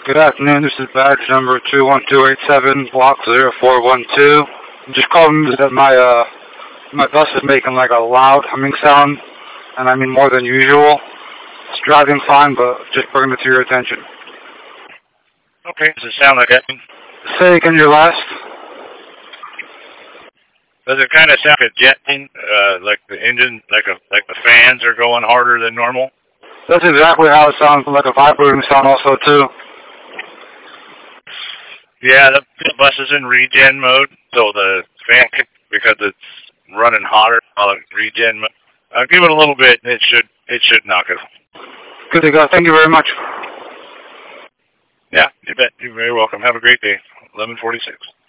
Good afternoon. This is badge number 21287, block 0412. I'm just calling that my bus is making like a loud humming sound, and I mean more than usual. It's driving fine, but just bringing it to your attention. Okay, does it sound like that? Say again your last. Does it kind of sound like a jet engine, like the engine, like the fans are going harder than normal? That's exactly how it sounds, like a vibrating sound also too. Yeah, the bus is in regen mode, so the fan, because it's running hotter while it's regen mode. Give it a little bit, and it should knock it. Good to go. Thank you very much. Yeah, you bet. You're very welcome. Have a great day. 11:46.